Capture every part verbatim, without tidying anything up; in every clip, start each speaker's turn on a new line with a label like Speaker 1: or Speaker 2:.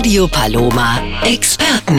Speaker 1: Radio Paloma Experten.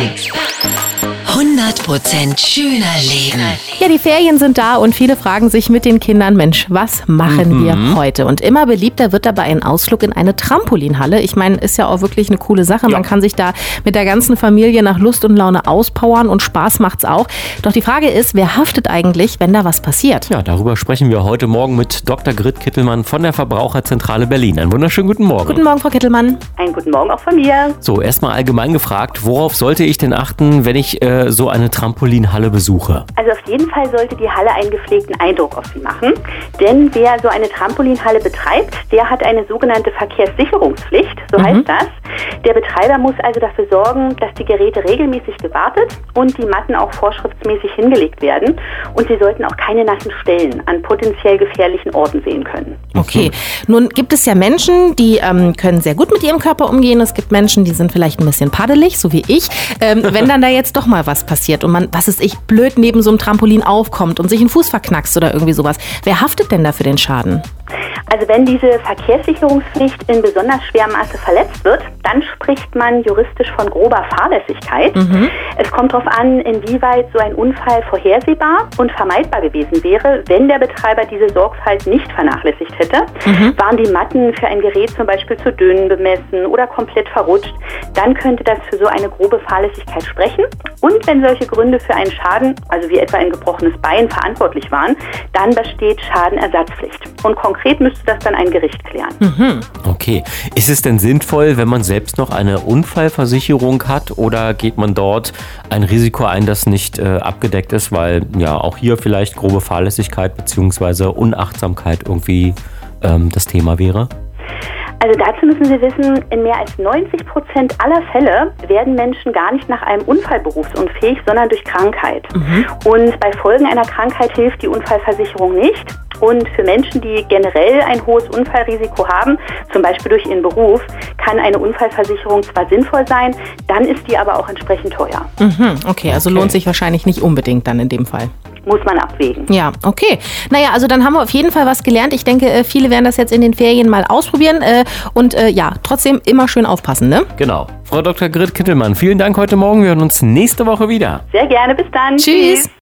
Speaker 1: hundert Prozent schöner Leben.
Speaker 2: Ja, die Ferien sind da und viele fragen sich mit den Kindern, Mensch, was machen mhm. wir heute? Und immer beliebter wird dabei ein Ausflug in eine Trampolinhalle. Ich meine, ist ja auch wirklich eine coole Sache. Ja. Man kann sich da mit der ganzen Familie nach Lust und Laune auspowern und Spaß macht's auch. Doch die Frage ist, wer haftet eigentlich, wenn da was passiert?
Speaker 3: Ja, darüber sprechen wir heute Morgen mit Doktor Grit Kittelmann von der Verbraucherzentrale Berlin. Einen wunderschönen guten Morgen.
Speaker 2: Guten Morgen, Frau Kittelmann.
Speaker 4: Einen guten Morgen auch von mir.
Speaker 3: So, erstmal allgemein gefragt, worauf sollte ich denn achten, wenn ich äh, so eine Trampolinhalle besuche?
Speaker 4: Also auf jeden Fall sollte die Halle einen gepflegten Eindruck auf Sie machen. Denn wer so eine Trampolinhalle betreibt, der hat eine sogenannte Verkehrssicherungspflicht, so mhm. heißt das. Der Betreiber muss also dafür sorgen, dass die Geräte regelmäßig gewartet und die Matten auch vorschriftsmäßig hingelegt werden. Und Sie sollten auch keine nassen Stellen an potenziell gefährlichen Orten sehen können.
Speaker 2: Okay, nun gibt es ja Menschen, die ähm, können sehr gut mit ihrem Körper umgehen. Es gibt Menschen, die sind vielleicht ein bisschen paddelig, so wie ich. Ähm, wenn dann da jetzt doch mal was passiert und man, was ist ich, blöd neben so einem Trampolin aufkommt und sich einen Fuß verknackst oder irgendwie sowas. Wer haftet denn da für den Schaden?
Speaker 4: Also wenn diese Verkehrssicherungspflicht in besonders schwerem Maße verletzt wird, dann spricht man juristisch von grober Fahrlässigkeit. Mhm. Es kommt darauf an, inwieweit so ein Unfall vorhersehbar und vermeidbar gewesen wäre, wenn der Betreiber diese Sorgfalt nicht vernachlässigt hätte. Mhm. Waren die Matten für ein Gerät zum Beispiel zu dünn bemessen oder komplett verrutscht, dann könnte das für so eine grobe Fahrlässigkeit sprechen. Und wenn solche Gründe für einen Schaden, also wie etwa ein gebrochenes Bein, verantwortlich waren, dann besteht Schadenersatzpflicht. Und konkret müsste das dann ein Gericht klären.
Speaker 3: Mhm. Okay. Ist es denn sinnvoll, wenn man selbst noch eine Unfallversicherung hat, oder geht man dort ein Risiko ein, das nicht äh, abgedeckt ist, weil ja auch hier vielleicht grobe Fahrlässigkeit bzw. Unachtsamkeit irgendwie ähm, das Thema wäre?
Speaker 4: Also dazu müssen Sie wissen, in mehr als neunzig Prozent aller Fälle werden Menschen gar nicht nach einem Unfall berufsunfähig, sondern durch Krankheit. Mhm. Und bei Folgen einer Krankheit hilft die Unfallversicherung nicht. Und für Menschen, die generell ein hohes Unfallrisiko haben, zum Beispiel durch ihren Beruf, kann eine Unfallversicherung zwar sinnvoll sein, dann ist die aber auch entsprechend teuer.
Speaker 2: Mhm, okay, also okay. lohnt sich wahrscheinlich nicht unbedingt dann in dem Fall.
Speaker 4: Muss man abwägen.
Speaker 2: Ja, okay. Naja, also dann haben wir auf jeden Fall was gelernt. Ich denke, viele werden das jetzt in den Ferien mal ausprobieren. Und ja, trotzdem immer schön aufpassen, ne?
Speaker 3: Genau. Frau Doktor Grit Kittelmann, vielen Dank heute Morgen. Wir hören uns nächste Woche wieder.
Speaker 4: Sehr gerne. Bis dann.
Speaker 2: Tschüss. Tschüss.